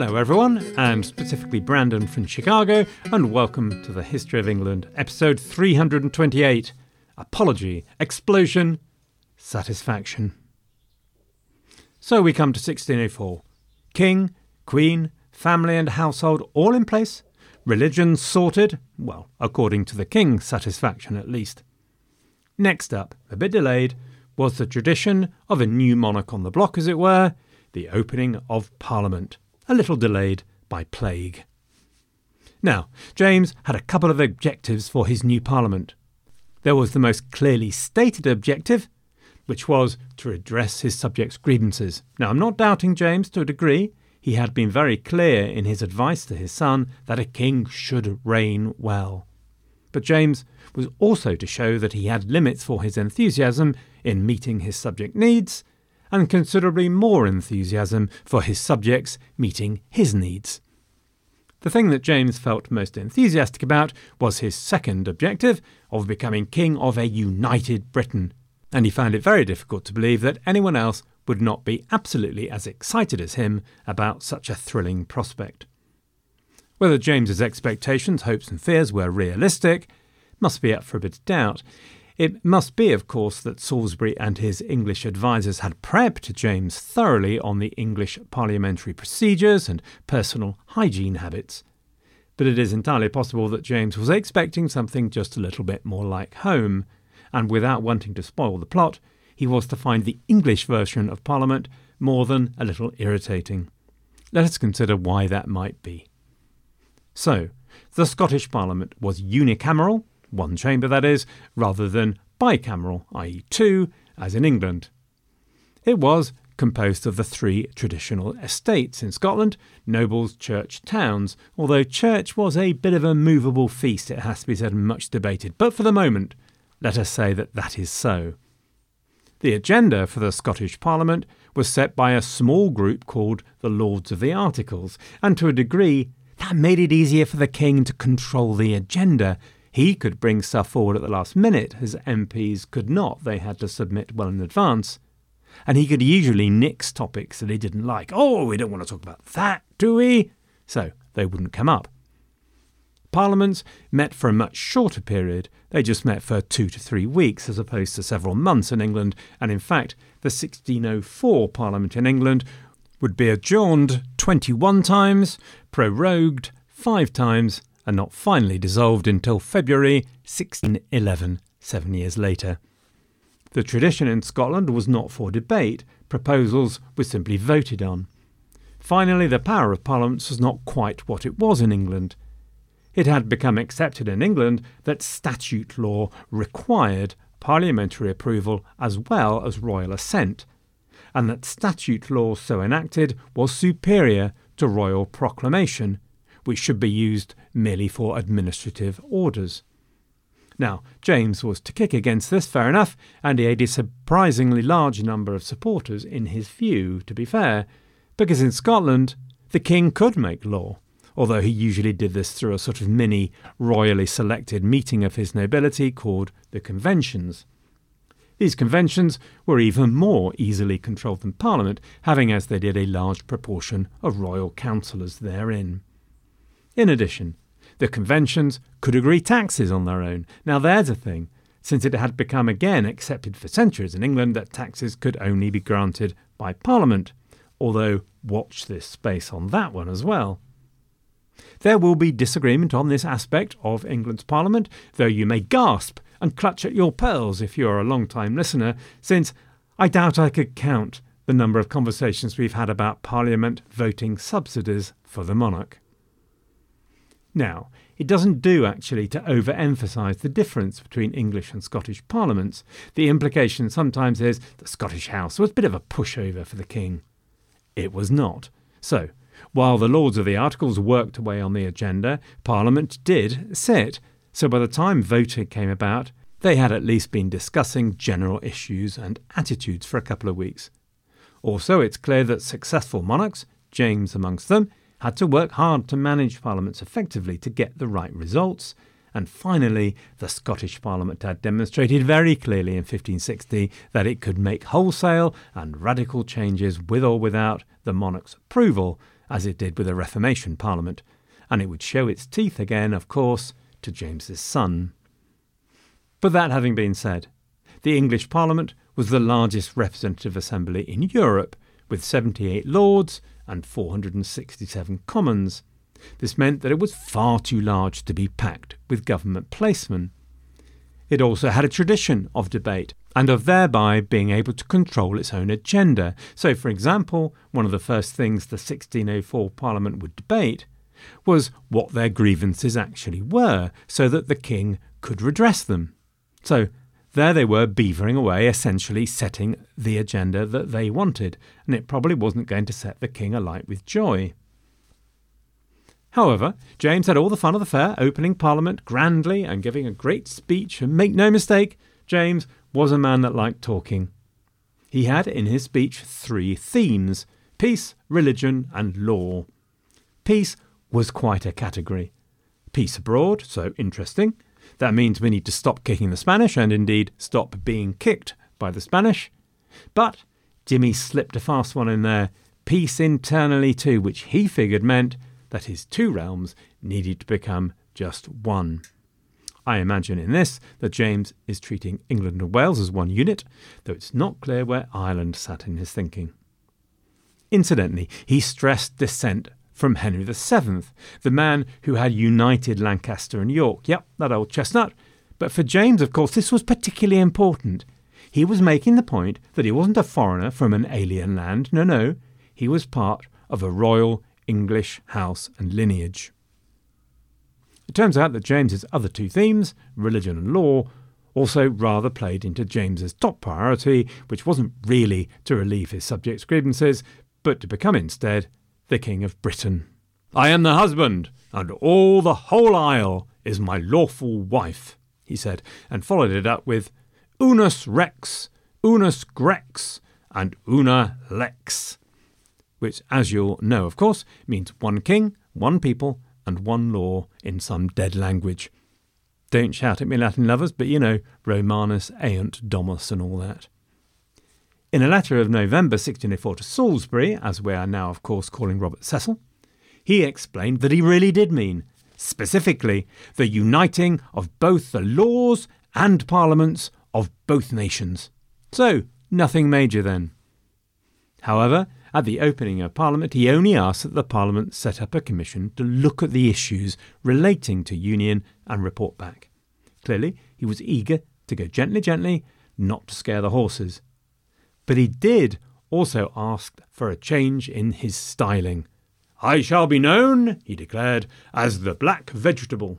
Hello everyone, and specifically Brandon from Chicago, and welcome to the History of England, episode 328, Apology, Explosion, Satisfaction. So we come to 1604. King, Queen, family and household all in place, religion sorted, well, according to the King's satisfaction at least. Next up, a bit delayed, was the tradition of a new monarch on the block, as it were, the opening of Parliament, a little delayed by plague. Now, James had a couple of objectives for his new Parliament. There was the most clearly stated objective, which was to redress his subjects' grievances. Now, I'm not doubting James to a degree. He had been very clear in his advice to his son that a king should reign well. But James was also to show that he had limits for his enthusiasm in meeting his subject needs, and considerably more enthusiasm for his subjects meeting his needs. The thing that James felt most enthusiastic about was his second objective of becoming king of a united Britain, and he found it very difficult to believe that anyone else would not be absolutely as excited as him about such a thrilling prospect. Whether James's expectations, hopes and fears were realistic must be up for a bit of doubt. It must be, of course, that Salisbury and his English advisers had prepped James thoroughly on the English parliamentary procedures and personal hygiene habits. But it is entirely possible that James was expecting something just a little bit more like home, and without wanting to spoil the plot, he was to find the English version of Parliament more than a little irritating. Let us consider why that might be. So, the Scottish Parliament was unicameral, one chamber that is, rather than bicameral, i.e. two, as in England. It was composed of the three traditional estates in Scotland, nobles, church, towns, although church was a bit of a movable feast, it has to be said, and much debated, but for the moment, let us say that that is so. The agenda for the Scottish Parliament was set by a small group called the Lords of the Articles, and to a degree, that made it easier for the king to control the agenda. He could bring stuff forward at the last minute, as MPs could not. They had to submit well in advance. And he could usually nix topics that he didn't like. Oh, we don't want to talk about that, do we? So they wouldn't come up. Parliaments met for a much shorter period. They just met for 2 to 3 weeks as opposed to several months in England. And in fact, the 1604 Parliament in England would be adjourned 21 times, prorogued 5 times, and not finally dissolved until February 1611, 7 years later. The tradition in Scotland was not for debate. Proposals were simply voted on. Finally, the power of parliaments was not quite what it was in England. It had become accepted in England that statute law required parliamentary approval as well as royal assent, and that statute law so enacted was superior to royal proclamation, which should be used merely for administrative orders. Now, James was to kick against this, fair enough, and he had a surprisingly large number of supporters in his view, to be fair, because in Scotland the king could make law, although he usually did this through a sort of mini royally selected meeting of his nobility called the conventions. These conventions were even more easily controlled than Parliament, having as they did a large proportion of royal councillors therein. In addition, the conventions could agree taxes on their own. Now there's a thing, since it had become again accepted for centuries in England that taxes could only be granted by Parliament, although watch this space on that one as well. There will be disagreement on this aspect of England's Parliament, though you may gasp and clutch at your pearls if you're a long-time listener, since I doubt I could count the number of conversations we've had about Parliament voting subsidies for the monarch. Now, it doesn't do actually to overemphasise the difference between English and Scottish parliaments. The implication sometimes is the Scottish House was a bit of a pushover for the king. It was not. So, while the Lords of the Articles worked away on the agenda, Parliament did sit. So by the time voting came about, they had at least been discussing general issues and attitudes for a couple of weeks. Also, it's clear that successful monarchs, James amongst them, had to work hard to manage parliaments effectively to get the right results, and finally the Scottish Parliament had demonstrated very clearly in 1560 that it could make wholesale and radical changes with or without the monarch's approval, as it did with the Reformation Parliament, and it would show its teeth again, of course, to James's son. But that having been said, the English Parliament was the largest representative assembly in Europe, with 78 lords and 467 commons. This meant that it was far too large to be packed with government placemen. It also had a tradition of debate, and of thereby being able to control its own agenda. So, for example, one of the first things the 1604 Parliament would debate was what their grievances actually were, so that the king could redress them. So, there they were beavering away, essentially setting the agenda that they wanted, and it probably wasn't going to set the king alight with joy. However, James had all the fun of the fair, opening Parliament grandly and giving a great speech, and make no mistake, James was a man that liked talking. He had in his speech 3 themes: peace, religion and law. Peace was quite a category. Peace abroad, so interesting. That means we need to stop kicking the Spanish and indeed stop being kicked by the Spanish. But Jimmy slipped a fast one in there. Peace internally too, which he figured meant that his 2 realms needed to become just one. I imagine in this that James is treating England and Wales as one unit, though it's not clear where Ireland sat in his thinking. Incidentally, he stressed descent from Henry VII, the man who had united Lancaster and York. Yep, that old chestnut. But for James, of course, this was particularly important. He was making the point that he wasn't a foreigner from an alien land. No, he was part of a royal English house and lineage. It turns out that James's other 2 themes, religion and law, also rather played into James's top priority, which wasn't really to relieve his subjects' grievances, but to become instead the King of Britain. "I am the husband, and all the whole isle is my lawful wife," he said, and followed it up with "unus rex, unus grex, and una lex," which, as you'll know, of course, means one king, one people, and one law in some dead language. Don't shout at me, Latin lovers, but you know, Romanus aiunt domus and all that. In a letter of November 1604 to Salisbury, as we are now, of course, calling Robert Cecil, he explained that he really did mean, specifically, the uniting of both the laws and parliaments of both nations. So, nothing major then. However, at the opening of Parliament, he only asked that the Parliament set up a commission to look at the issues relating to union and report back. Clearly, he was eager to go gently, not to scare the horses. But he did also ask for a change in his styling. "I shall be known," he declared, "as the black vegetable."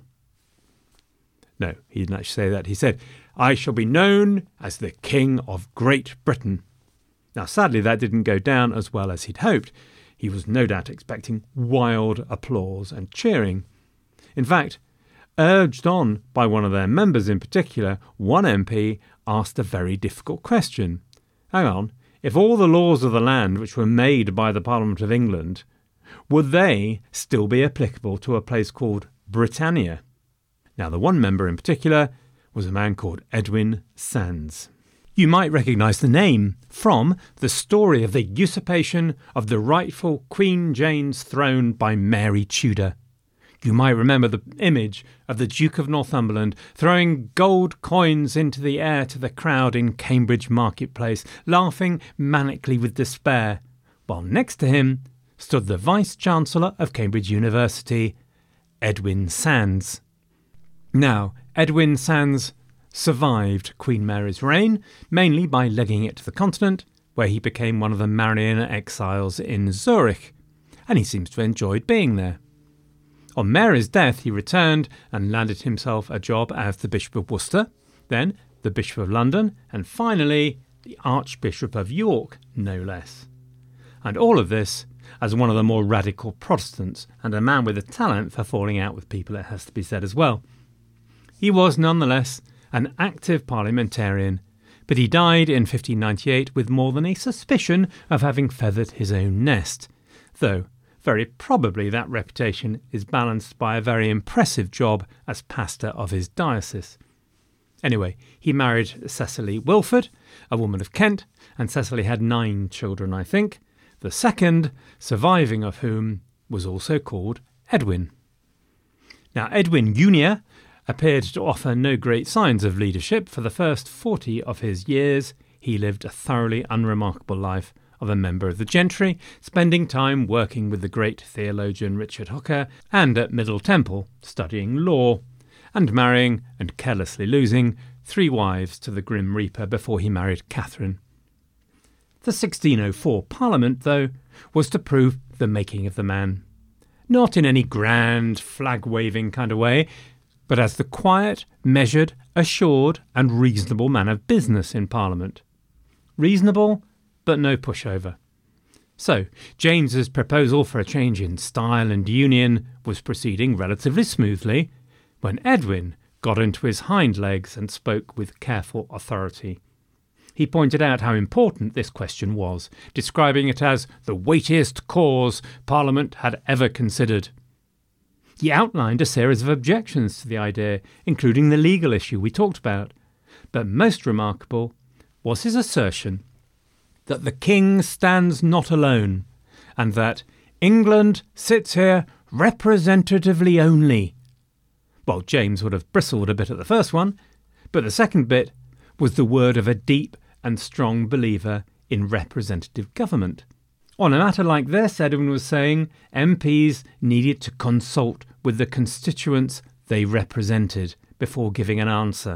No, he didn't actually say that. He said, "I shall be known as the King of Great Britain." Now, sadly, that didn't go down as well as he'd hoped. He was no doubt expecting wild applause and cheering. In fact, urged on by one of their members in particular, one MP asked a very difficult question. Hang on, if all the laws of the land which were made by the Parliament of England, would they still be applicable to a place called Britannia? Now, the one member in particular was a man called Edwin Sandys. You might recognise the name from the story of the usurpation of the rightful Queen Jane's throne by Mary Tudor. You might remember the image of the Duke of Northumberland throwing gold coins into the air to the crowd in Cambridge marketplace, laughing manically with despair, while next to him stood the Vice-Chancellor of Cambridge University, Edwin Sandys. Now, Edwin Sandys survived Queen Mary's reign, mainly by legging it to the continent, where he became one of the Marian exiles in Zurich, and he seems to have enjoyed being there. On Mary's death, he returned and landed himself a job as the Bishop of Worcester, then the Bishop of London, and finally the Archbishop of York, no less. And all of this as one of the more radical Protestants, and a man with a talent for falling out with people, it has to be said as well. He was nonetheless an active parliamentarian, but he died in 1598 with more than a suspicion of having feathered his own nest, though very probably that reputation is balanced by a very impressive job as pastor of his diocese. Anyway, he married Cecily Wilford, a woman of Kent, and Cecily had 9 children, I think. the second, surviving of whom was also called Edwin. Now, Edwin Junior appeared to offer no great signs of leadership. For the first 40 of his years, he lived a thoroughly unremarkable life of a member of the gentry, spending time working with the great theologian Richard Hooker and at Middle Temple studying law, and marrying and carelessly losing 3 wives to the Grim Reaper before he married Catherine. The 1604 Parliament, though, was to prove the making of the man, not in any grand, flag-waving kind of way, but as the quiet, measured, assured and reasonable man of business in Parliament. Reasonable, but no pushover. So, James's proposal for a change in style and union was proceeding relatively smoothly when Edwin got into his hind legs and spoke with careful authority. He pointed out how important this question was, describing it as the weightiest cause Parliament had ever considered. He outlined a series of objections to the idea, including the legal issue we talked about, but most remarkable was his assertion that the king stands not alone, and that England sits here representatively only. Well, James would have bristled a bit at the first one, but the second bit was the word of a deep and strong believer in representative government. On a matter like this, Edwin was saying MPs needed to consult with the constituents they represented before giving an answer.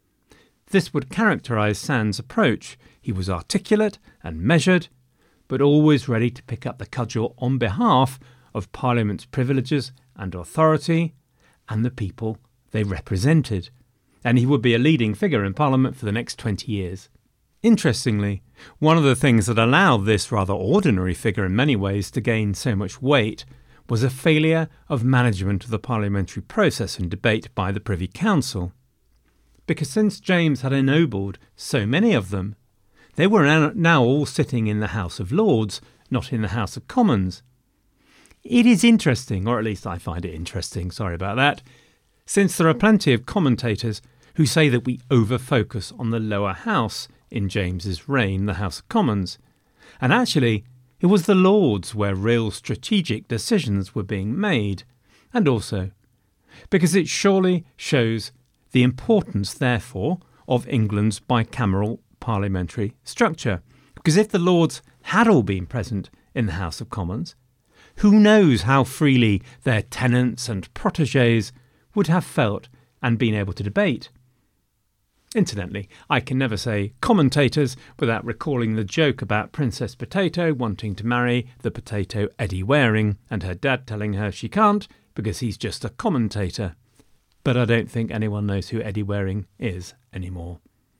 This would characterise Sand's approach. He was articulate and measured, but always ready to pick up the cudgel on behalf of Parliament's privileges and authority and the people they represented. And he would be a leading figure in Parliament for the next 20 years. Interestingly, one of the things that allowed this rather ordinary figure in many ways to gain so much weight was a failure of management of the parliamentary process and debate by the Privy Council. Because since James had ennobled so many of them, they were now all sitting in the House of Lords, not in the House of Commons. It is interesting, or at least I find it interesting, sorry about that, since there are plenty of commentators who say that we over-focus on the lower house in James's reign, the House of Commons. And actually, it was the Lords where real strategic decisions were being made, and also because it surely shows the importance, therefore, of England's bicameral parliamentary structure. Because if the Lords had all been present in the House of Commons, who knows how freely their tenants and protégés would have felt and been able to debate. Incidentally, I can never say commentators without recalling the joke about Princess Potato wanting to marry the potato Eddie Waring and her dad telling her she can't because he's just a commentator. But I don't think anyone knows who Eddie Waring is anymore.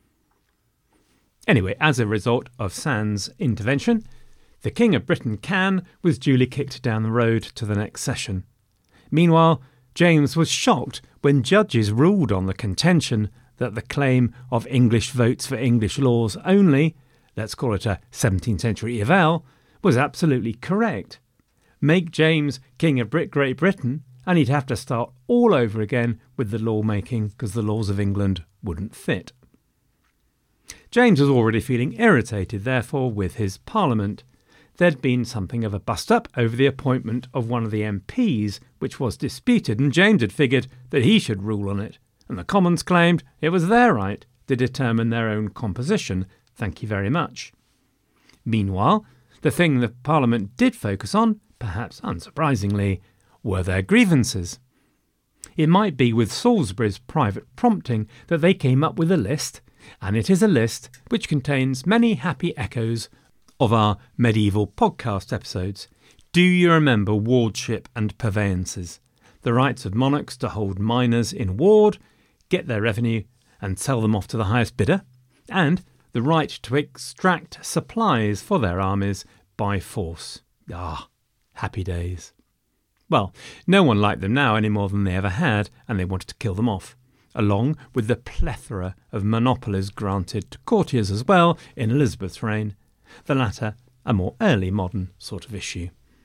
Anyway, as a result of Sand's intervention, the King of Britain was duly kicked down the road to the next session. Meanwhile, James was shocked when judges ruled on the contention that the claim of English votes for English laws only, let's call it a 17th century eval, was absolutely correct. Make James King of Great Britain, and he'd have to start all over again with the law-making because the laws of England wouldn't fit. James was already feeling irritated, therefore, with his Parliament. There'd been something of a bust-up over the appointment of one of the MPs, which was disputed, and James had figured that he should rule on it, and the Commons claimed it was their right to determine their own composition. Thank you very much. Meanwhile, the thing the Parliament did focus on, perhaps unsurprisingly, were their grievances. It might be with Salisbury's private prompting that they came up with a list, and it is a list which contains many happy echoes of our medieval podcast episodes. Do you remember wardship and purveyances? The rights of monarchs to hold minors in ward, get their revenue and sell them off to the highest bidder, and the right to extract supplies for their armies by force. Happy days. Well, no one liked them now any more than they ever had, and they wanted to kill them off, along with the plethora of monopolies granted to courtiers as well in Elizabeth's reign, the latter a more early modern sort of issue.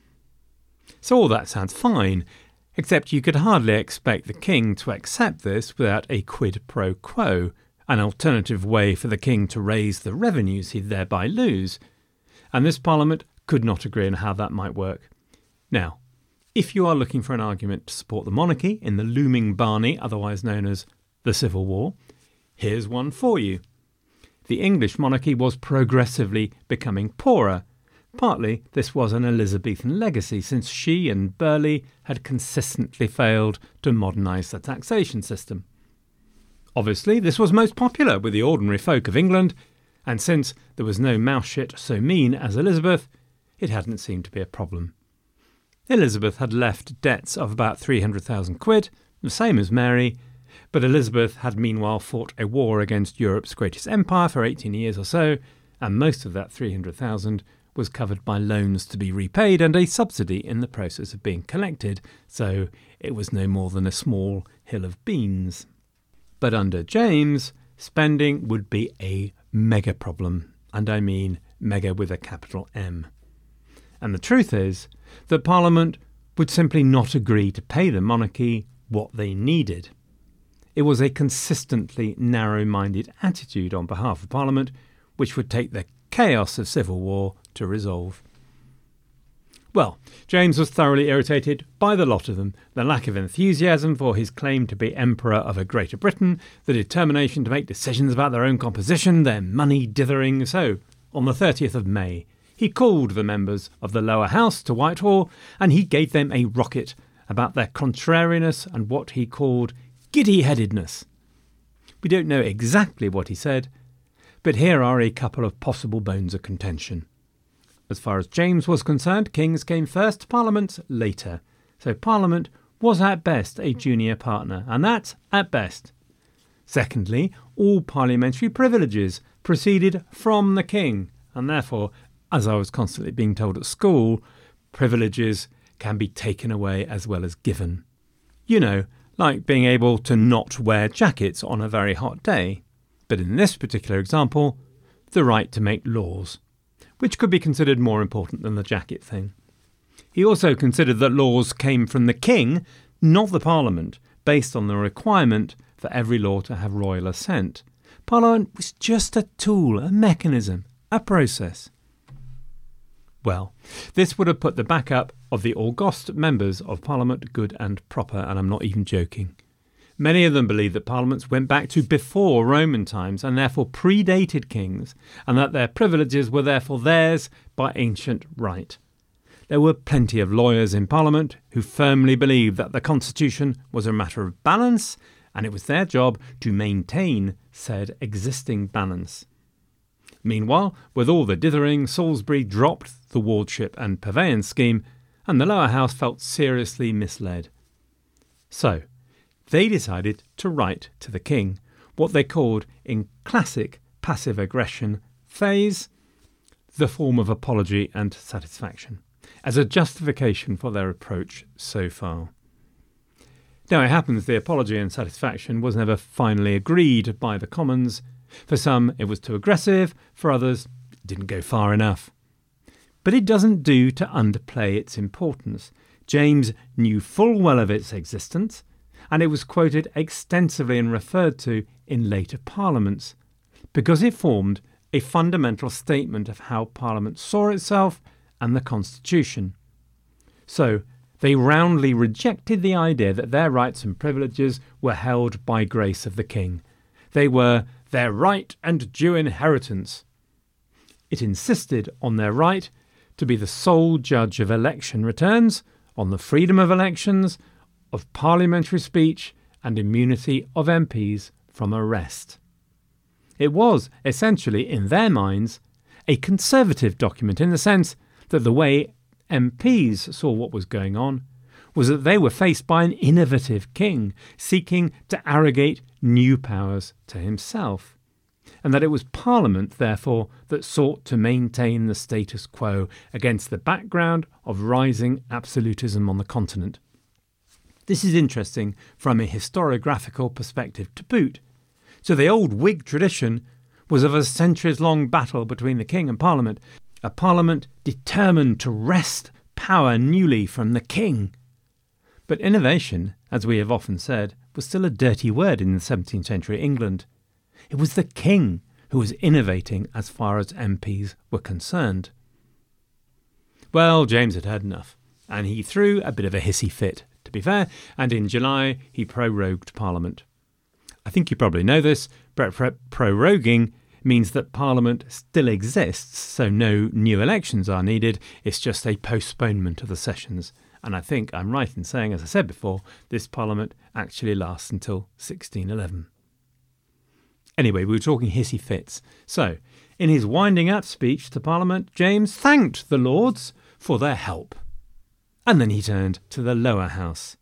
So all that sounds fine, except you could hardly expect the king to accept this without a quid pro quo, an alternative way for the king to raise the revenues he'd thereby lose, and this Parliament could not agree on how that might work. Now, if you are looking for an argument to support the monarchy in the looming Barney, otherwise known as the Civil War, here's one for you. The English monarchy was progressively becoming poorer. Partly this was an Elizabethan legacy, since she and Burghley had consistently failed to modernise the taxation system. Obviously, this was most popular with the ordinary folk of England, and since there was no mouseshit so mean as Elizabeth, it hadn't seemed to be a problem. Elizabeth had left debts of about 300,000 quid, the same as Mary, but Elizabeth had meanwhile fought a war against Europe's greatest empire for 18 years or so, and most of that 300,000 was covered by loans to be repaid and a subsidy in the process of being collected, so it was no more than a small hill of beans. But under James, spending would be a mega problem, and I mean mega with a capital M. And the truth is that Parliament would simply not agree to pay the monarchy what they needed. It was a consistently narrow-minded attitude on behalf of Parliament which would take the chaos of civil war to resolve. Well, James was thoroughly irritated by the lot of them, the lack of enthusiasm for his claim to be Emperor of a Greater Britain, the determination to make decisions about their own composition, their money dithering. So, on the 30th of May, he called the members of the lower house to Whitehall, and he gave them a rocket about their contrariness and what he called giddy-headedness. We don't know exactly what he said, but here are a couple of possible bones of contention. As far as James was concerned, kings came first, parliaments later. So Parliament was at best a junior partner, and that's at best. Secondly, all parliamentary privileges proceeded from the king, and therefore, as I was constantly being told at school, privileges can be taken away as well as given. You know, like being able to not wear jackets on a very hot day. But in this particular example, the right to make laws, which could be considered more important than the jacket thing. He also considered that laws came from the king, not the Parliament, based on the requirement for every law to have royal assent. Parliament was just a tool, a mechanism, a process. Well, this would have put the backup of the august members of Parliament good and proper, and I'm not even joking. Many of them believed that parliaments went back to before Roman times and therefore predated kings, and that their privileges were therefore theirs by ancient right. There were plenty of lawyers in Parliament who firmly believed that the Constitution was a matter of balance, and it was their job to maintain said existing balance. Meanwhile, with all the dithering, Salisbury dropped the wardship and purveyance scheme, and the lower house felt seriously misled. So, they decided to write to the king what they called, in classic passive aggression phase, the form of apology and satisfaction, as a justification for their approach so far. Now it happens the apology and satisfaction was never finally agreed by the Commons. For some it was too aggressive, for others it didn't go far enough. But it doesn't do to underplay its importance. James knew full well of its existence, and it was quoted extensively and referred to in later parliaments, because it formed a fundamental statement of how Parliament saw itself and the Constitution. So, they roundly rejected the idea that their rights and privileges were held by grace of the king. They were their right and due inheritance. It insisted on their right to be the sole judge of election returns, on the freedom of elections, of parliamentary speech and immunity of MPs from arrest. It was, essentially, in their minds, a conservative document in the sense that the way MPs saw what was going on was that they were faced by an innovative king seeking to arrogate new powers to himself, and that it was Parliament, therefore, that sought to maintain the status quo against the background of rising absolutism on the continent. This is interesting from a historiographical perspective to boot. So the old Whig tradition was of a centuries-long battle between the king and Parliament, a Parliament determined to wrest power newly from the king. But innovation, as we have often said, was still a dirty word in the 17th century England. It was the king who was innovating as far as MPs were concerned. Well, James had had enough, and he threw a bit of a hissy fit, to be fair, and in July he prorogued Parliament. I think you probably know this, but proroguing means that Parliament still exists, so no new elections are needed. It's just a postponement of the sessions. And I think I'm right in saying, as I said before, this Parliament actually lasts until 1611. Anyway, we were talking hissy fits. So, in his winding up speech to Parliament, James thanked the Lords for their help. And then he turned to the lower house.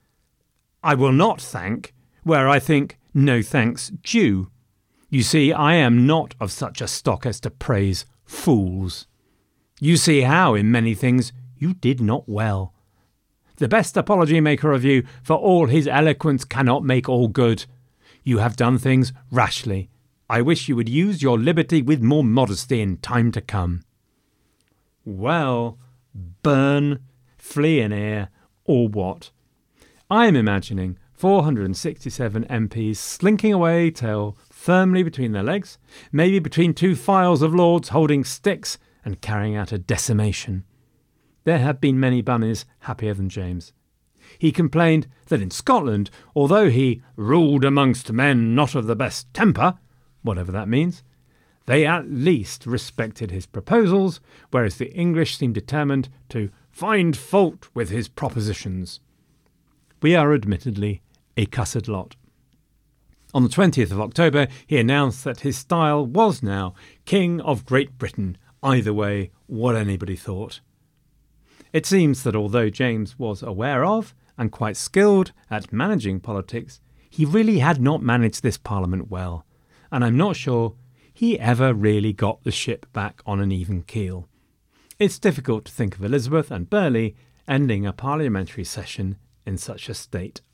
I will not thank where I think no thanks due. You see, I am not of such a stock as to praise fools. You see how, in many things, you did not well. The best apology maker of you, for all his eloquence cannot make all good. You have done things rashly. I wish you would use your liberty with more modesty in time to come. Well, burn, flee in air, or what? I am imagining 467 MPs slinking away, tail firmly between their legs, maybe between two files of lords holding sticks and carrying out a decimation. There have been many bunnies happier than James. He complained that in Scotland, although he ruled amongst men not of the best temper, whatever that means, they at least respected his proposals, whereas the English seemed determined to find fault with his propositions. We are admittedly a cussed lot. On the 20th of October, he announced that his style was now King of Great Britain, either way, what anybody thought. It seems that although James was aware of and quite skilled at managing politics, he really had not managed this Parliament well, and I'm not sure he ever really got the ship back on an even keel. It's difficult to think of Elizabeth and Burghley ending a parliamentary session in such a state.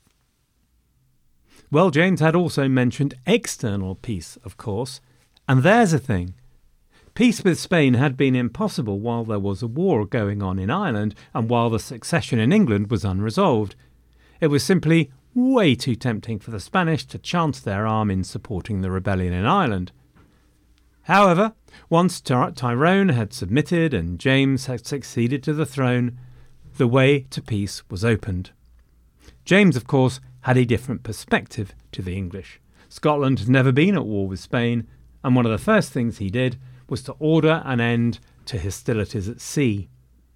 Well, James had also mentioned external peace, of course, and there's a thing. Peace with Spain had been impossible while there was a war going on in Ireland and while the succession in England was unresolved. It was simply way too tempting for the Spanish to chance their arm in supporting the rebellion in Ireland. However, once Tyrone had submitted and James had succeeded to the throne, the way to peace was opened. James, of course, had a different perspective to the English. Scotland had never been at war with Spain, and one of the first things he did was to order an end to hostilities at sea.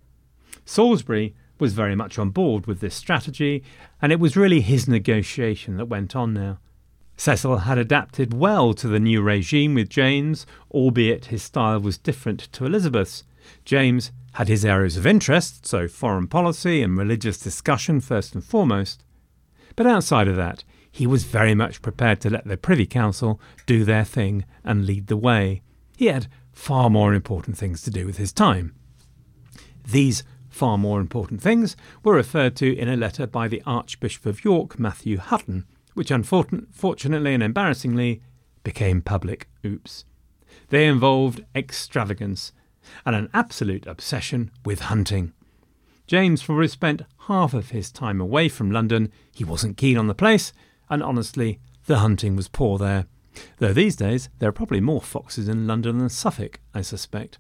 Salisbury was very much on board with this strategy, and it was really his negotiation that went on now. Cecil had adapted well to the new regime with James, albeit his style was different to Elizabeth's. James had his areas of interest, so foreign policy and religious discussion first and foremost. But outside of that, he was very much prepared to let the Privy Council do their thing and lead the way. He had far more important things to do with his time. These far more important things were referred to in a letter by the Archbishop of York, Matthew Hutton, which unfortunately and embarrassingly became public oops. They involved extravagance and an absolute obsession with hunting. James probably spent half of his time away from London. He wasn't keen on the place, and honestly, the hunting was poor there. Though these days, there are probably more foxes in London than Suffolk, I suspect.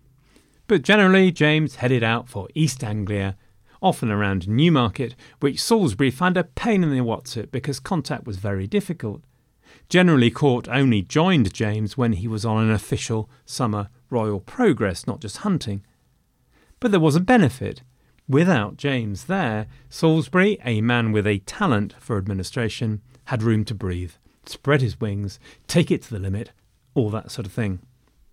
But generally, James headed out for East Anglia, often around Newmarket, which Salisbury found a pain in the what's-it because contact was very difficult. Generally, court only joined James when he was on an official summer royal progress, not just hunting. But there was a benefit. Without James there, Salisbury, a man with a talent for administration, had room to breathe, spread his wings, take it to the limit, all that sort of thing.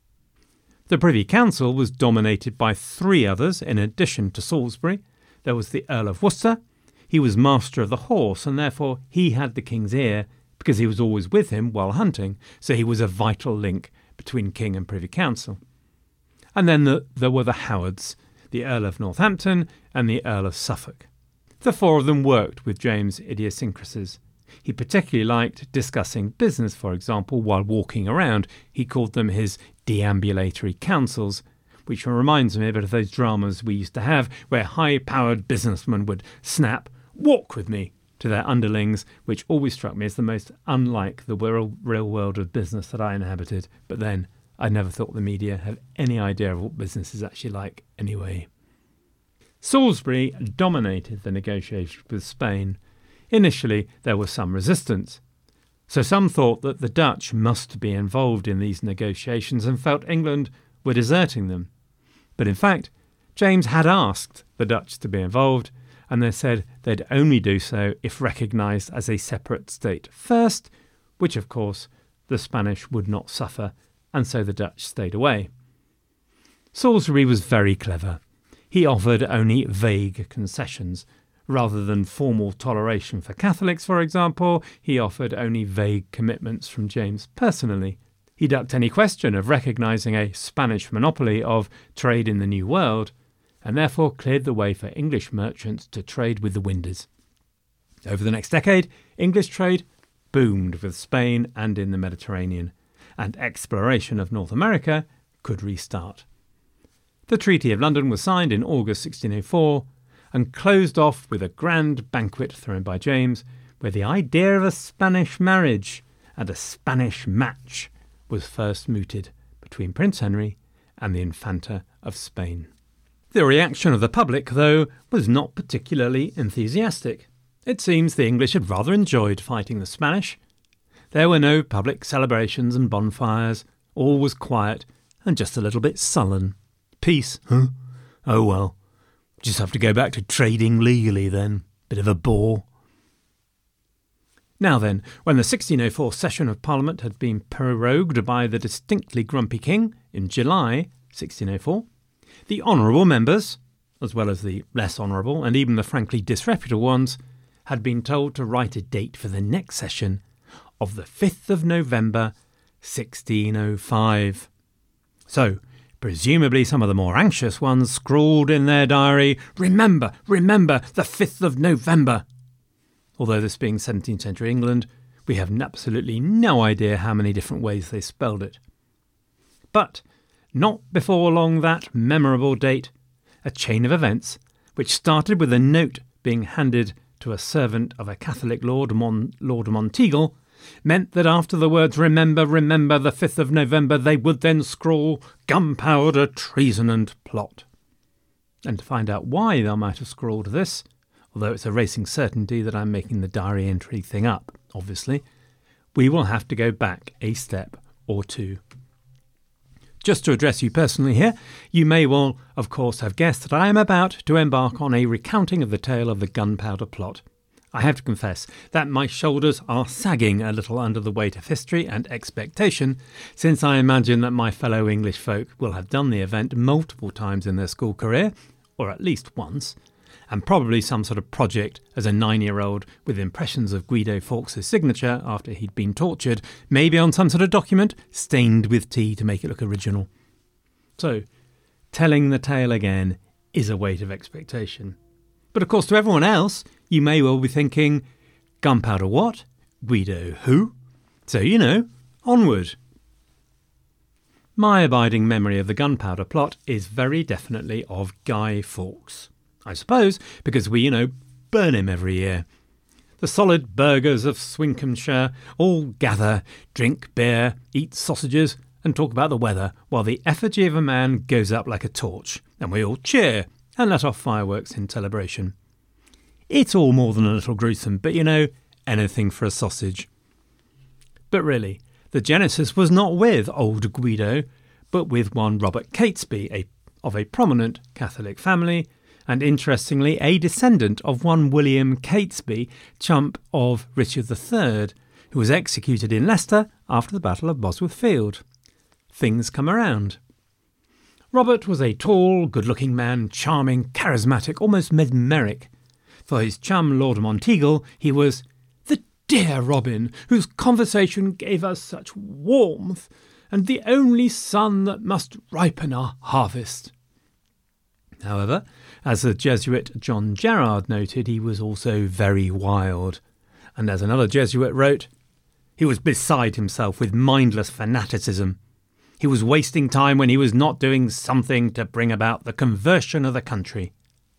The Privy Council was dominated by three others in addition to Salisbury. There was the Earl of Worcester. He was master of the horse, and therefore he had the king's ear because he was always with him while hunting, so he was a vital link between king and Privy Council. And then there were the Howards, the Earl of Northampton and the Earl of Suffolk. The four of them worked with James' idiosyncrasies. He particularly liked discussing business, for example, while walking around. He called them his deambulatory councils, which reminds me a bit of those dramas we used to have where high-powered businessmen would snap, "Walk with me," to their underlings, which always struck me as the most unlike the real world of business that I inhabited. But then I never thought the media had any idea of what business is actually like anyway. Salisbury dominated the negotiations with Spain. Initially, there was some resistance. So some thought that the Dutch must be involved in these negotiations and felt England were deserting them. But in fact, James had asked the Dutch to be involved, and they said they'd only do so if recognised as a separate state first, which of course the Spanish would not suffer, and so the Dutch stayed away. Salisbury was very clever. He offered only vague concessions. Rather than formal toleration for Catholics, for example, he offered only vague commitments from James personally. He ducked any question of recognising a Spanish monopoly of trade in the New World, and therefore cleared the way for English merchants to trade with the Winders. Over the next decade, English trade boomed with Spain and in the Mediterranean, and exploration of North America could restart. The Treaty of London was signed in August 1604 and closed off with a grand banquet thrown by James, where the idea of a Spanish marriage and a Spanish match was first mooted between Prince Henry and the Infanta of Spain. The reaction of the public, though, was not particularly enthusiastic. It seems the English had rather enjoyed fighting the Spanish. There were no public celebrations and bonfires. All was quiet and just a little bit sullen. Peace, huh? Oh well. Just have to go back to trading legally then. Bit of a bore. Now then, when the 1604 session of Parliament had been prorogued by the distinctly grumpy king in July 1604, the honourable members, as well as the less honourable and even the frankly disreputable ones, had been told to write a date for the next session of the 5th of November 1605. So, presumably some of the more anxious ones scrawled in their diary, remember, the 5th of November. Although this being 17th century England, we have absolutely no idea how many different ways they spelled it. But not before long that memorable date, a chain of events, which started with a note being handed to a servant of a Catholic Lord Monteagle, meant that after the words remember the 5th of November, they would then scrawl gunpowder, treason and plot. And to find out why they might have scrawled this, although it's a racing certainty that I'm making the diary entry thing up, obviously, we will have to go back a step or two. Just to address you personally here, you may well, of course, have guessed that I am about to embark on a recounting of the tale of the gunpowder plot. I have to confess that my shoulders are sagging a little under the weight of history and expectation, since I imagine that my fellow English folk will have done the event multiple times in their school career, or at least once, and probably some sort of project as a 9-year-old with impressions of Guido Fawkes' signature after he'd been tortured, maybe on some sort of document stained with tea to make it look original. So, telling the tale again is a weight of expectation. But of course, to everyone else, you may well be thinking, gunpowder what? Guido who? So, onward. My abiding memory of the gunpowder plot is very definitely of Guy Fawkes. I suppose because we, burn him every year. The solid burghers of Swincombeshire all gather, drink beer, eat sausages and talk about the weather while the effigy of a man goes up like a torch, and we all cheer and let off fireworks in celebration. It's all more than a little gruesome, but anything for a sausage. But really, the genesis was not with old Guido, but with one Robert Catesby, of a prominent Catholic family, and interestingly a descendant of one William Catesby, chump of Richard III, who was executed in Leicester after the Battle of Bosworth Field. Things come around. Robert was a tall, good-looking man, charming, charismatic, almost mesmeric. For his chum Lord Monteagle, he was the dear Robin, whose conversation gave us such warmth, and the only son that must ripen our harvest. However, as the Jesuit John Gerard noted, he was also very wild. And as another Jesuit wrote, he was beside himself with mindless fanaticism. He was wasting time when he was not doing something to bring about the conversion of the country.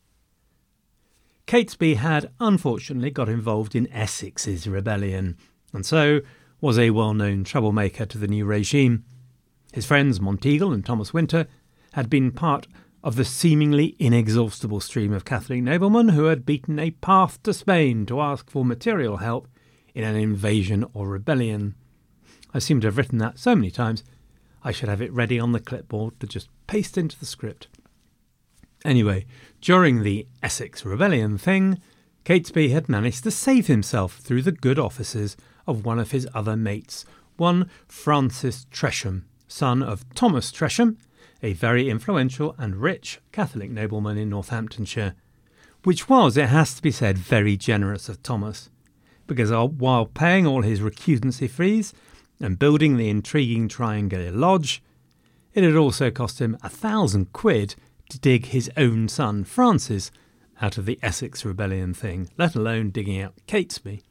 Catesby had unfortunately got involved in Essex's rebellion, and so was a well-known troublemaker to the new regime. His friends Monteagle and Thomas Winter had been part of the seemingly inexhaustible stream of Catholic noblemen who had beaten a path to Spain to ask for material help in an invasion or rebellion. I seem to have written that so many times, I should have it ready on the clipboard to just paste into the script. Anyway, during the Essex Rebellion thing, Catesby had managed to save himself through the good offices of one of his other mates, one Francis Tresham, son of Thomas Tresham, a very influential and rich Catholic nobleman in Northamptonshire, which was, it has to be said, very generous of Thomas, because while paying all his recusancy fees and building the intriguing triangular lodge, it had also cost him £1,000 to dig his own son Francis out of the Essex Rebellion thing, let alone digging out Catesby.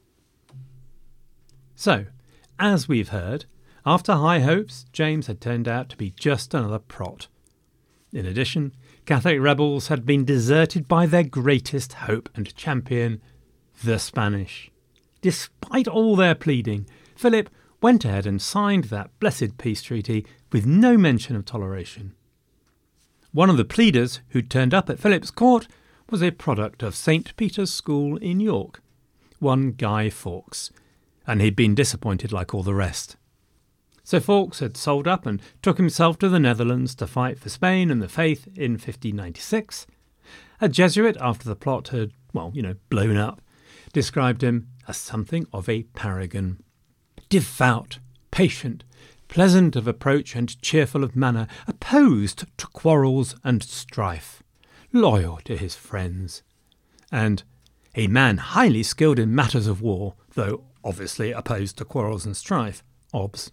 So, as we've heard, after high hopes, James had turned out to be just another prot. In addition, Catholic rebels had been deserted by their greatest hope and champion, the Spanish. Despite all their pleading, Philip went ahead and signed that blessed peace treaty with no mention of toleration. One of the pleaders who'd turned up at Philip's court was a product of St. Peter's School in York, one Guy Fawkes, and he'd been disappointed like all the rest. So Fawkes had sold up and took himself to the Netherlands to fight for Spain and the faith in 1596. A Jesuit, after the plot had, blown up, described him as something of a paragon. Devout, patient, pleasant of approach and cheerful of manner, opposed to quarrels and strife, loyal to his friends, and a man highly skilled in matters of war, though obviously opposed to quarrels and strife, obs.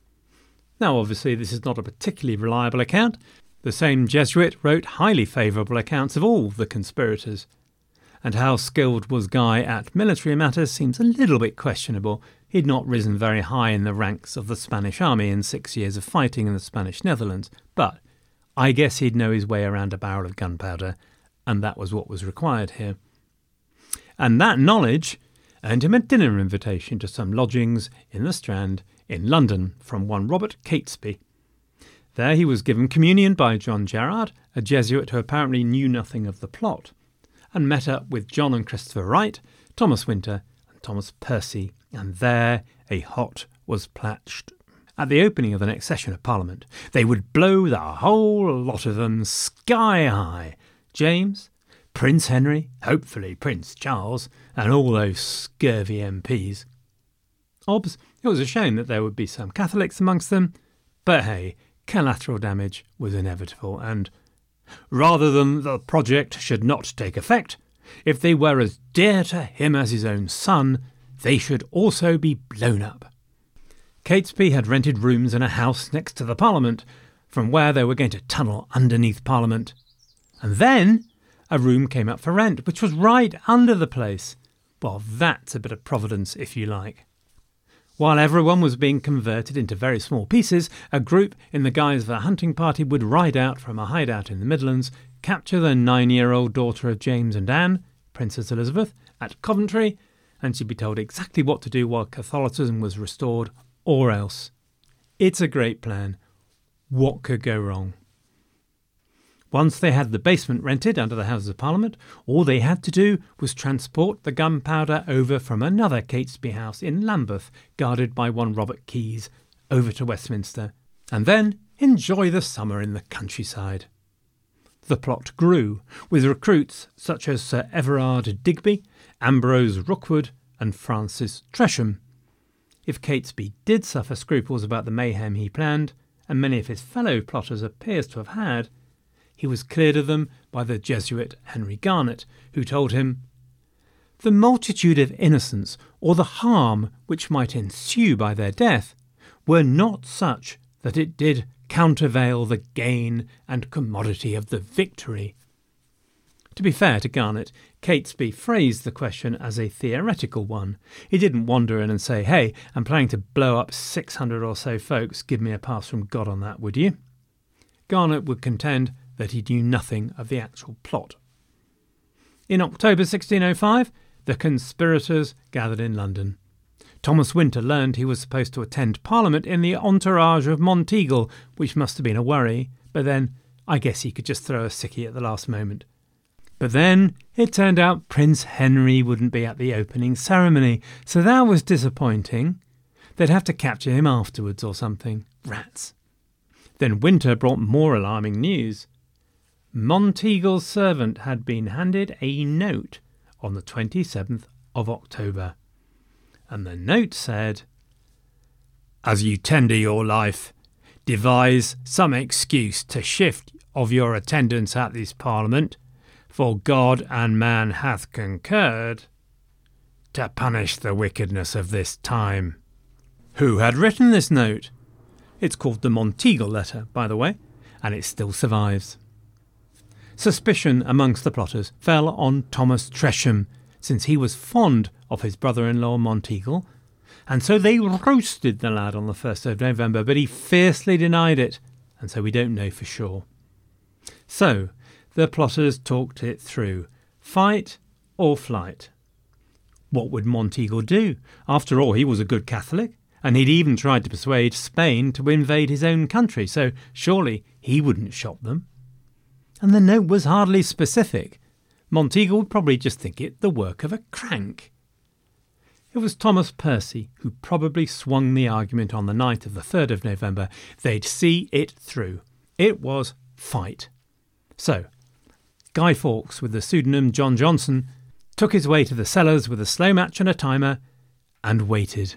Now obviously this is not a particularly reliable account. The same Jesuit wrote highly favourable accounts of all the conspirators, and how skilled was Guy at military matters seems a little bit questionable. He'd not risen very high in the ranks of the Spanish army in 6 years of fighting in the Spanish Netherlands, but I guess he'd know his way around a barrel of gunpowder, and that was what was required here. And that knowledge earned him a dinner invitation to some lodgings in the Strand in London from one Robert Catesby. There he was given communion by John Gerard, a Jesuit who apparently knew nothing of the plot, and met up with John and Christopher Wright, Thomas Winter and Thomas Percy, and there a hot was platched. At the opening of the next session of Parliament, they would blow the whole lot of them sky high. James, Prince Henry, hopefully Prince Charles, and all those scurvy MPs. Obs, it was a shame that there would be some Catholics amongst them, but hey, collateral damage was inevitable, and rather than the project should not take effect, if they were as dear to him as his own son, they should also be blown up. Catesby had rented rooms in a house next to the Parliament, from where they were going to tunnel underneath Parliament. And then a room came up for rent, which was right under the place. Well, that's a bit of providence, if you like. While everyone was being converted into very small pieces, a group in the guise of a hunting party would ride out from a hideout in the Midlands, capture the 9-year-old daughter of James and Anne, Princess Elizabeth, at Coventry, and she'd be told exactly what to do while Catholicism was restored, or else. It's a great plan. What could go wrong? Once they had the basement rented under the Houses of Parliament, all they had to do was transport the gunpowder over from another Catesby house in Lambeth, guarded by one Robert Keyes, over to Westminster, and then enjoy the summer in the countryside. The plot grew, with recruits such as Sir Everard Digby, Ambrose Rookwood, and Francis Tresham. If Catesby did suffer scruples about the mayhem he planned, and many of his fellow plotters appears to have had, he was cleared of them by the Jesuit Henry Garnet, who told him, "The multitude of innocents, or the harm which might ensue by their death, were not such that it did countervail the gain and commodity of the victory." To be fair to Garnet, Catesby phrased the question as a theoretical one. He didn't wander in and say, "Hey, I'm planning to blow up 600 or so folks, give me a pass from God on that, would you?" Garnet would contend that he knew nothing of the actual plot. In October 1605, the conspirators gathered in London. Thomas Winter learned he was supposed to attend Parliament in the entourage of Monteagle, which must have been a worry, but then I guess he could just throw a sickie at the last moment. But then it turned out Prince Henry wouldn't be at the opening ceremony, so that was disappointing. They'd have to capture him afterwards or something. Rats. Then winter brought more alarming news. Monteagle's servant had been handed a note on the 27th of October. And the note said, "As you tender your life, devise some excuse to shift of your attendance at this Parliament, for God and man hath concurred to punish the wickedness of this time." Who had written this note? It's called the Monteagle letter, by the way, and it still survives. Suspicion amongst the plotters fell on Thomas Tresham, since he was fond of his brother-in-law Monteagle, and so they roasted the lad on the 1st of November, but he fiercely denied it, and so we don't know for sure. So the plotters talked it through. Fight or flight? What would Monteagle do? After all, he was a good Catholic, and he'd even tried to persuade Spain to invade his own country, so surely he wouldn't shop them. And the note was hardly specific. Monteagle would probably just think it the work of a crank. It was Thomas Percy who probably swung the argument on the night of the 3rd of November. They'd see it through. It was fight. So, Guy Fawkes, with the pseudonym John Johnson, took his way to the cellars with a slow match and a timer, and waited.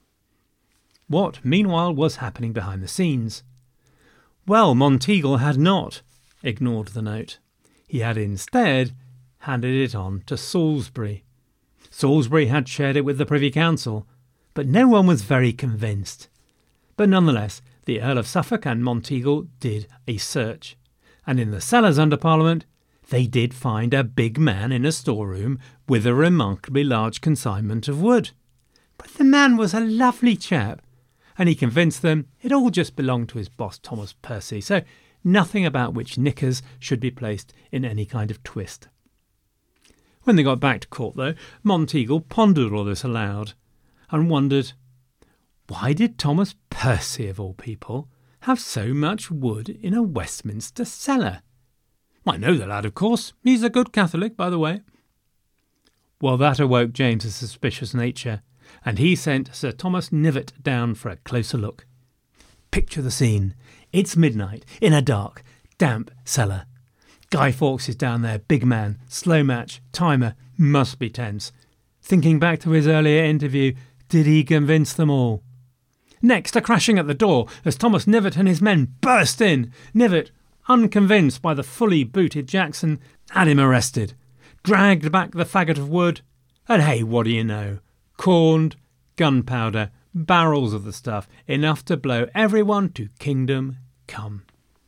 What, meanwhile, was happening behind the scenes? Well, Monteagle had not ignored the note. He had instead handed it on to Salisbury. Salisbury had shared it with the Privy Council, but no one was very convinced. But nonetheless, the Earl of Suffolk and Monteagle did a search, and in the cellars under Parliament, they did find a big man in a storeroom with a remarkably large consignment of wood. But the man was a lovely chap, and he convinced them it all just belonged to his boss Thomas Percy, so nothing about which knickers should be placed in any kind of twist. When they got back to court, though, Monteagle pondered all this aloud and wondered, why did Thomas Percy, of all people, have so much wood in a Westminster cellar? I know the lad, of course. He's a good Catholic, by the way. Well, that awoke James's suspicious nature, and he sent Sir Thomas Knivet down for a closer look. Picture the scene. It's midnight, in a dark, damp cellar. Guy Fawkes is down there, big man, slow match, timer, must be tense. Thinking back to his earlier interview, did he convince them all? Next, a crashing at the door as Thomas Knivet and his men burst in. Knivet, unconvinced by the fully booted Jackson, had him arrested, dragged back the faggot of wood, and hey, what do you know? Corned, gunpowder, barrels of the stuff, enough to blow everyone to kingdom come.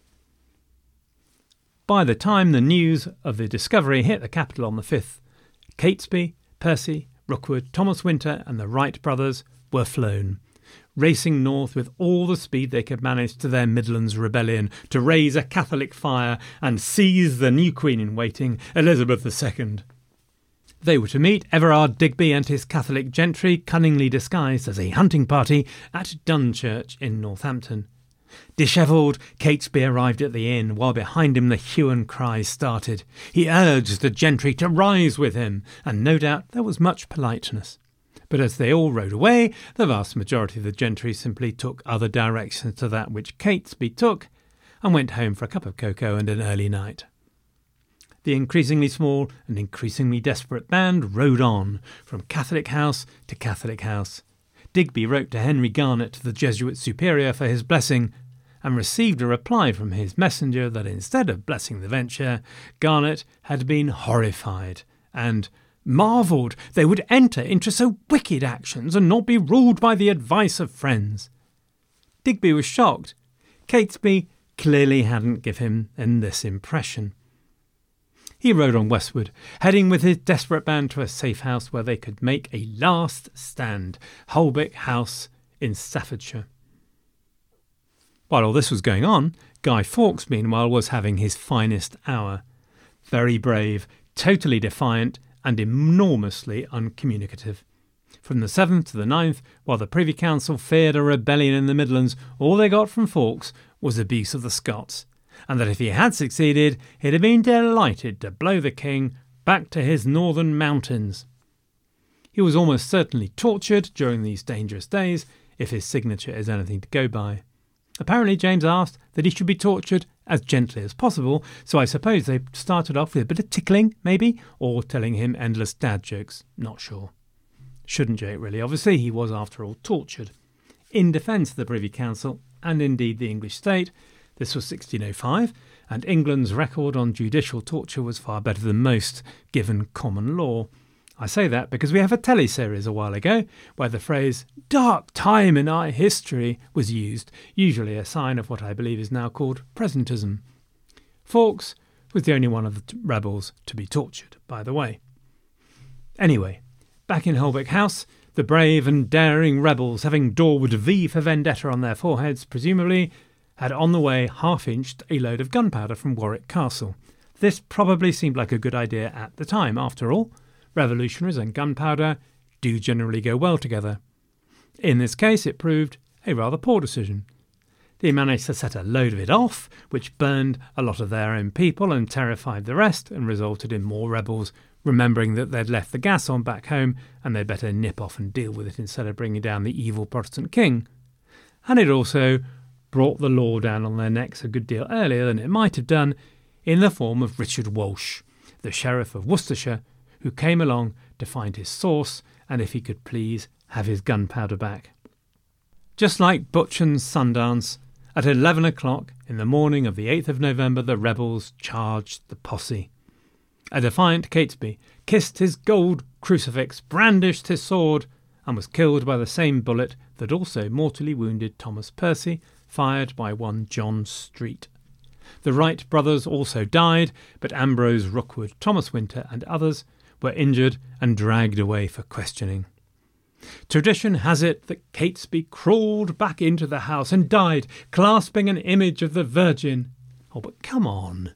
By the time the news of the discovery hit the capital on the 5th, Catesby, Percy, Rookwood, Thomas Winter and the Wright brothers were flown, racing north with all the speed they could manage to their Midlands rebellion to raise a Catholic fire and seize the new queen in waiting, Elizabeth II. They were to meet Everard Digby and his Catholic gentry, cunningly disguised as a hunting party, at Dunchurch in Northampton. Dishevelled, Catesby arrived at the inn, while behind him the hue and cry started. He urged the gentry to rise with him, and no doubt there was much politeness. But as they all rode away, the vast majority of the gentry simply took other directions to that which Catesby took, and went home for a cup of cocoa and an early night. The increasingly small and increasingly desperate band rode on, from Catholic house to Catholic house. Digby wrote to Henry Garnet, the Jesuit superior, for his blessing, and received a reply from his messenger that instead of blessing the venture, Garnet had been horrified, and marvelled they would enter into so wicked actions and not be ruled by the advice of friends. Digby was shocked. Catesby clearly hadn't given him this impression. He rode on westward, heading with his desperate band to a safe house where they could make a last stand, Holbeck House in Staffordshire. While all this was going on, Guy Fawkes, meanwhile, was having his finest hour. Very brave, totally defiant, and enormously uncommunicative. From the 7th to the 9th, while the Privy Council feared a rebellion in the Midlands, all they got from Fawkes was abuse of the Scots. and that if he had succeeded, he'd have been delighted to blow the king back to his northern mountains. He was almost certainly tortured during these dangerous days, if his signature is anything to go by. Apparently James asked that he should be tortured as gently as possible, so I suppose they started off with a bit of tickling, maybe, or telling him endless dad jokes. Not sure. Shouldn't joke, really. Obviously, he was, after all, tortured. In defence of the Privy Council, and indeed the English state, this was 1605, and England's record on judicial torture was far better than most, given common law. I say that because we have a teleseries a while ago where the phrase "dark time in our history" was used, usually a sign of what I believe is now called presentism. Fawkes was the only one of the rebels to be tortured, by the way. Anyway, back in Holbeck House, the brave and daring rebels, having Dorwood V for Vendetta on their foreheads, presumably, had on the way half-inched a load of gunpowder from Warwick Castle. This probably seemed like a good idea at the time, after all. Revolutionaries and gunpowder do generally go well together. In this case, it proved a rather poor decision. They managed to set a load of it off, which burned a lot of their own people and terrified the rest, and resulted in more rebels remembering that they'd left the gas on back home and they'd better nip off and deal with it instead of bringing down the evil Protestant king. And it also brought the law down on their necks a good deal earlier than it might have done, in the form of Richard Walsh, the Sheriff of Worcestershire, who came along to find his source and, if he could please, have his gunpowder back. Just like Buchan's Sundance, at 11 o'clock in the morning of the 8th of November, the rebels charged the posse. A defiant Catesby kissed his gold crucifix, brandished his sword, and was killed by the same bullet that also mortally wounded Thomas Percy, fired by one John Street. The Wright brothers also died, but Ambrose Rookwood, Thomas Winter, and others were injured and dragged away for questioning. Tradition has it that Catesby crawled back into the house and died, clasping an image of the Virgin. Oh, but come on.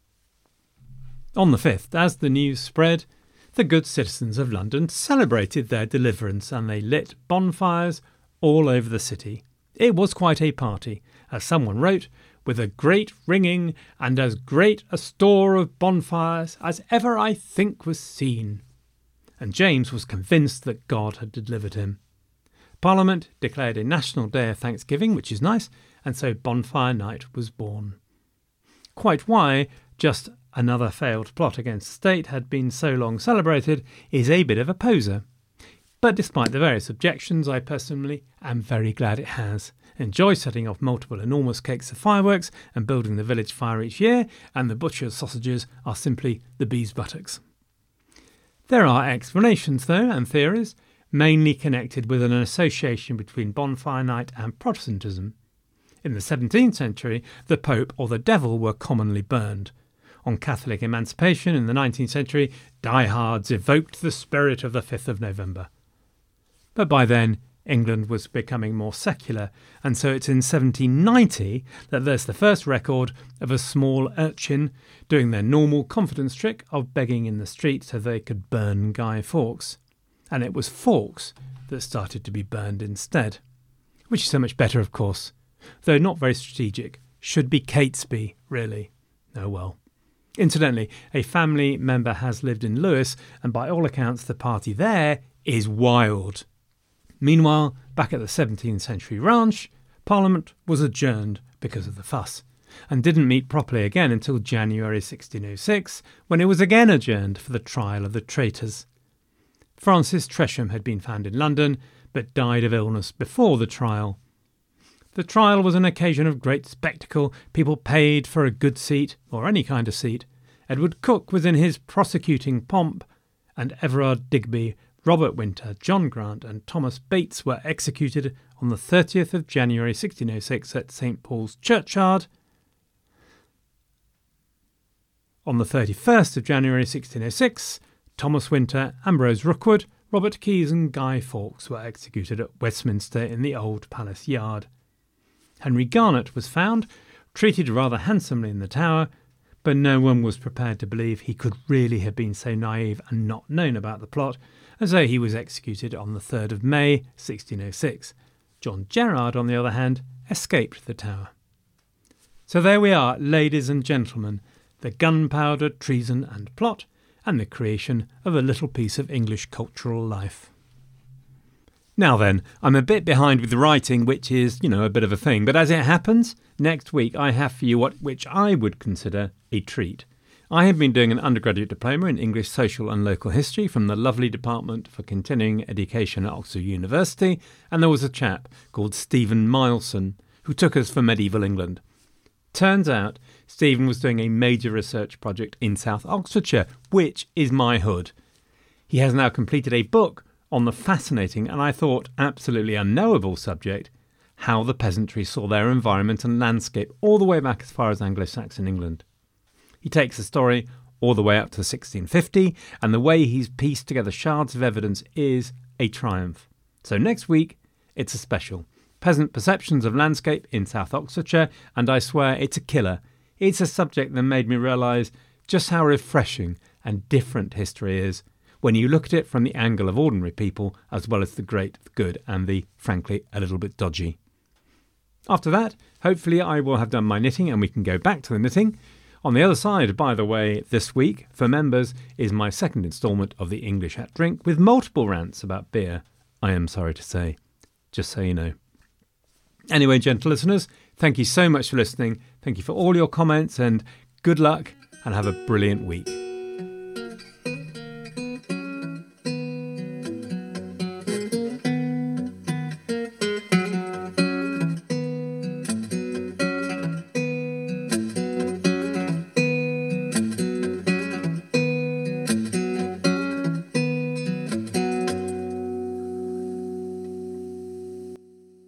On the 5th, as the news spread, the good citizens of London celebrated their deliverance, and they lit bonfires all over the city. It was quite a party, as someone wrote, with a great ringing and as great a store of bonfires as ever I think was seen. And James was convinced that God had delivered him. Parliament declared a national day of thanksgiving, which is nice, and so Bonfire Night was born. Quite why just another failed plot against the state had been so long celebrated is a bit of a poser. But despite the various objections, I personally am very glad it has. Enjoy setting off multiple enormous cakes of fireworks and building the village fire each year, and the butcher's sausages are simply the bee's buttocks. There are explanations, though, and theories, mainly connected with an association between Bonfire Night and Protestantism. In the 17th century, the Pope or the Devil were commonly burned. On Catholic emancipation in the 19th century, diehards evoked the spirit of the 5th of November. But by then, England was becoming more secular, and so it's in 1790 that there's the first record of a small urchin doing their normal confidence trick of begging in the street so they could burn Guy Fawkes. And it was Fawkes that started to be burned instead. Which is so much better, of course. Though not very strategic. Should be Catesby, really. Oh well. Incidentally, a family member has lived in Lewes, and by all accounts the party there is wild. Meanwhile, back at the 17th century ranch, Parliament was adjourned because of the fuss, and didn't meet properly again until January 1606, when it was again adjourned for the trial of the traitors. Francis Tresham had been found in London, but died of illness before the trial. The trial was an occasion of great spectacle. People paid for a good seat, or any kind of seat. Edward Cook was in his prosecuting pomp, and Everard Digby, Robert Winter, John Grant and Thomas Bates were executed on the 30th of January 1606 at St. Paul's Churchyard. On the 31st of January 1606, Thomas Winter, Ambrose Rookwood, Robert Keyes and Guy Fawkes were executed at Westminster in the Old Palace Yard. Henry Garnet was found, treated rather handsomely in the Tower, but no one was prepared to believe he could really have been so naive and not known about the plot, and so he was executed on the 3rd of May 1606. John Gerard, on the other hand, escaped the Tower. So there we are, ladies and gentlemen, the gunpowder, treason and plot, and the creation of a little piece of English cultural life. Now then, I'm a bit behind with the writing, which is, a bit of a thing, but as it happens, next week I have for you which I would consider a treat. I have been doing an undergraduate diploma in English Social and Local History from the lovely Department for Continuing Education at Oxford University, and there was a chap called Stephen Mileson who took us for medieval England. Turns out Stephen was doing a major research project in South Oxfordshire, which is my hood. He has now completed a book on the fascinating and I thought absolutely unknowable subject, how the peasantry saw their environment and landscape all the way back as far as Anglo-Saxon England. He takes the story all the way up to 1650, and the way he's pieced together shards of evidence is a triumph. So next week, it's a special. Peasant perceptions of landscape in South Oxfordshire, and I swear it's a killer. It's a subject that made me realise just how refreshing and different history is when you look at it from the angle of ordinary people as well as the great, the good and the, frankly, a little bit dodgy. After that, hopefully I will have done my knitting and we can go back to the knitting. On the other side, by the way, this week, for members, is my second instalment of the English at Drink with multiple rants about beer, I am sorry to say, just so you know. Anyway, gentle listeners, thank you so much for listening. Thank you for all your comments and good luck and have a brilliant week.